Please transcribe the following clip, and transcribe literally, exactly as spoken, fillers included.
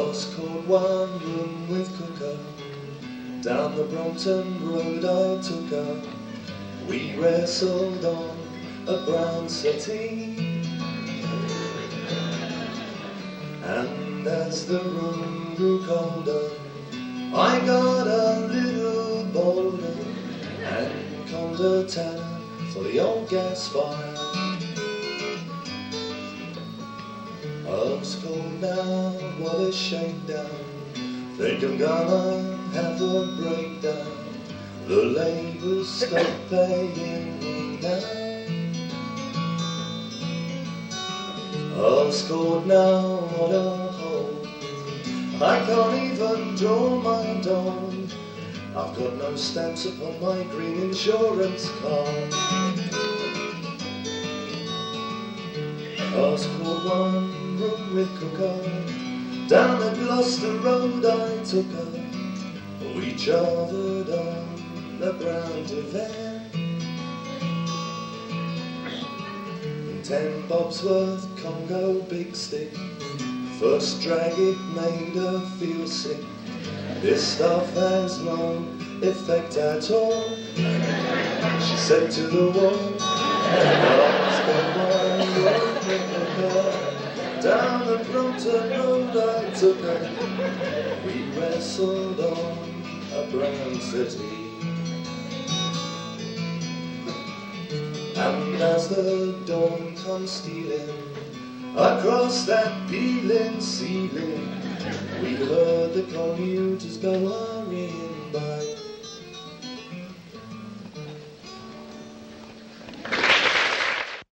Was caught one room with cooker. Down the Brompton Road I took her. We wrestled on a brown settee, and as the room grew colder, I got a little bolder and conned a tanner for the old gas fire. Love's cold now, what a shakedown. Think I'm gonna have a breakdown. The labour's stopped paying me now. Love's cold now, what a hole. I can't even draw my doll. I've got no stamps upon my green insurance card. Love's cold one room with cooker. Down the Gloucester Road I took her. We chartered on the brown divan. Ten bobs worth Congo big stick. First drag it made her feel sick. This stuff has no effect at all, she said to the wall. Love's got one road with her. Down the Brompton Road I took her. We wrestled on a brown settee. And as the dawn comes stealing across that peeling ceiling, we heard the commuters go on.